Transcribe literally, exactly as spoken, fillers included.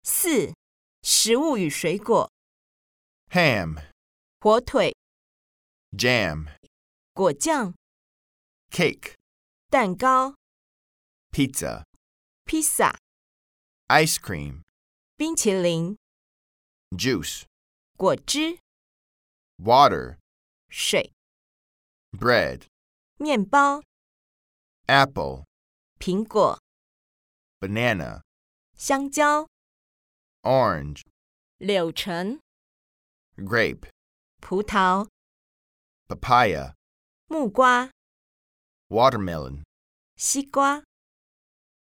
四、食物与水果。 ham, 火腿、 jam, 果酱、 cake, 蛋糕、 pizza, 披萨、 ice cream, 冰淇淋、 juice, 果汁、 water, 水、 bread, 面包、 apple, 苹果、 banana, 香蕉、 orange, 柳橙、 grape, 葡萄、 papaya, 木瓜、 watermelon. 西瓜。